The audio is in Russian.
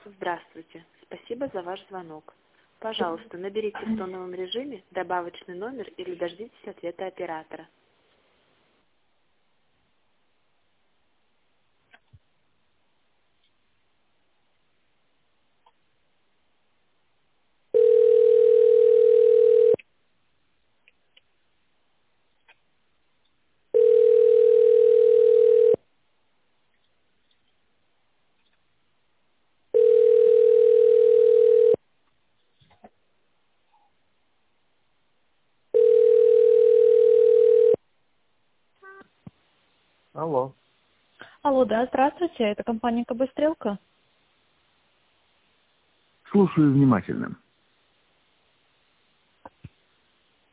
Здравствуйте. Спасибо за ваш звонок. Пожалуйста, наберите в тоновом режиме добавочный номер или дождитесь ответа оператора. Алло. Алло, да, здравствуйте, это компания КБ «Стрелка». Слушаю внимательно.